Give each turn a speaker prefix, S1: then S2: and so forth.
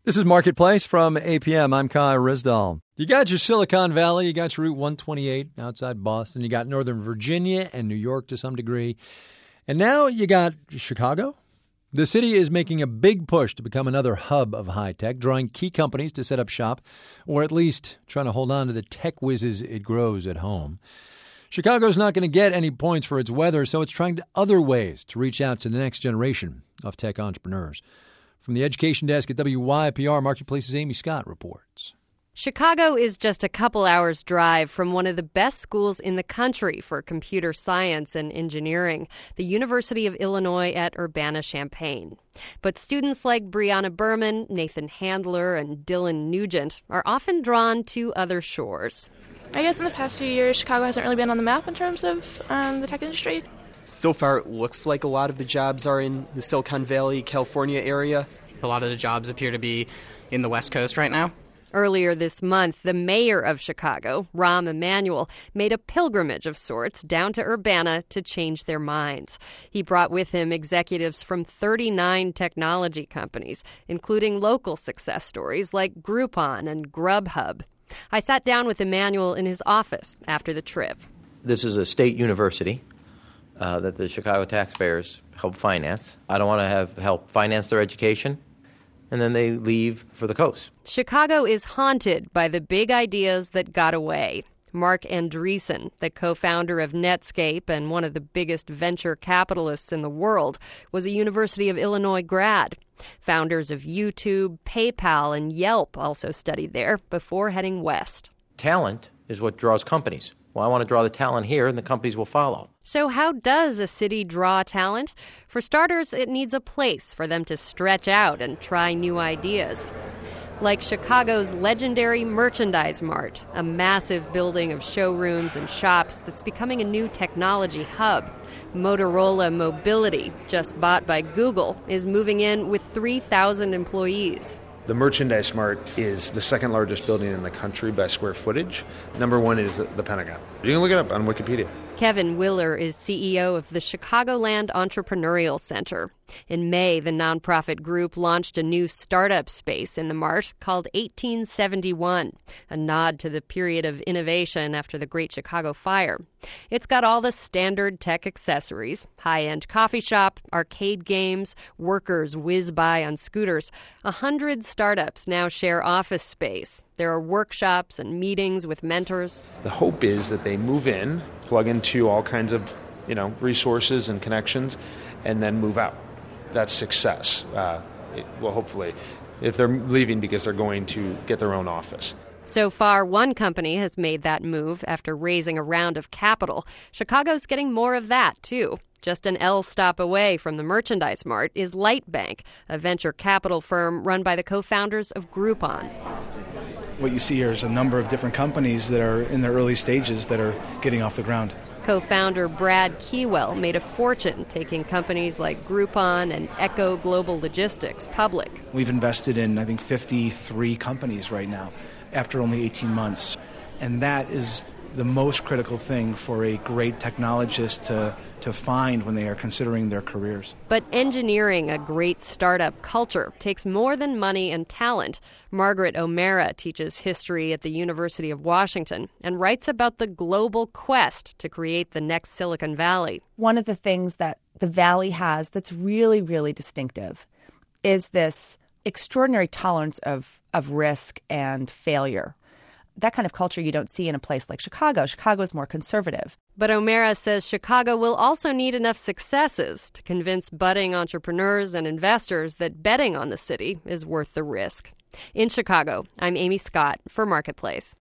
S1: This is Marketplace from APM. I'm Kai Rizdal. You got your Silicon Valley, you got your Route 128 outside Boston, you got Northern Virginia and New York to some degree. And now you got Chicago. The city is making a big push to become another hub of high tech, drawing key companies to set up shop, or at least trying to hold on to the tech whizzes it grows at home. Chicago's not going to get any points for its weather, so it's trying other ways to reach out to the next generation of tech entrepreneurs. From the education desk at WYPR, Marketplace's Amy Scott reports.
S2: Chicago is just a couple hours' drive from one of the best schools in the country for computer science and engineering, the University of Illinois at Urbana-Champaign. But students like Brianna Berman, Nathan Handler, and Dylan Nugent are often drawn to other shores.
S3: I guess in the past few years, Chicago hasn't really been on the map in terms of the tech industry.
S4: So far, it looks like a lot of the jobs are in the Silicon Valley, California area.
S5: A lot of the jobs appear to be in the West Coast right now.
S2: Earlier this month, the mayor of Chicago, Rahm Emanuel, made a pilgrimage of sorts down to Urbana to change their minds. He brought with him executives from 39 technology companies, including local success stories like Groupon and Grubhub. I sat down with Emanuel in his office after the trip.
S6: This is a state university that the Chicago taxpayers help finance. I don't want to help finance their education, and then they leave for the coast.
S2: Chicago is haunted by the big ideas that got away. Mark Andreessen, the co-founder of Netscape and one of the biggest venture capitalists in the world, was a University of Illinois grad. Founders of YouTube, PayPal, and Yelp also studied there before heading west.
S6: Talent is what draws companies. Well, I want to draw the talent here, and the companies will follow.
S2: So how does a city draw talent? For starters, it needs a place for them to stretch out and try new ideas. Like Chicago's legendary Merchandise Mart, a massive building of showrooms and shops that's becoming a new technology hub. Motorola Mobility, just bought by Google, is moving in with 3,000 employees.
S7: The Merchandise Mart is the second largest building in the country by square footage. Number one is the Pentagon. You can look it up on Wikipedia.
S2: Kevin Willer is CEO of the Chicagoland Entrepreneurial Center. In May, the nonprofit group launched a new startup space in the Mart called 1871, a nod to the period of innovation after the Great Chicago Fire. It's got all the standard tech accessories, high-end coffee shop, arcade games, workers whiz by on scooters. 100 startups now share office space. There are workshops and meetings with mentors.
S7: The hope is that they move in, plug into all kinds of, resources and connections, and then move out. That's success. Hopefully, if they're leaving because they're going to get their own office.
S2: So far, one company has made that move after raising a round of capital. Chicago's getting more of that, too. Just an L stop away from the Merchandise Mart is Lightbank, a venture capital firm run by the co-founders of Groupon.
S8: What you see here is a number of different companies that are in their early stages that are getting off the ground.
S2: Co-founder Brad Keywell made a fortune taking companies like Groupon and Echo Global Logistics public.
S8: We've invested in, 53 companies right now after only 18 months. And that is the most critical thing for a great technologist to find when they are considering their careers.
S2: But engineering a great startup culture takes more than money and talent. Margaret O'Mara teaches history at the University of Washington and writes about the global quest to create the next Silicon Valley.
S9: One of the things that the Valley has that's really, really distinctive is this extraordinary tolerance of risk and failure. That kind of culture you don't see in a place like Chicago. Chicago is more conservative.
S2: But O'Mara says Chicago will also need enough successes to convince budding entrepreneurs and investors that betting on the city is worth the risk. In Chicago, I'm Amy Scott for Marketplace.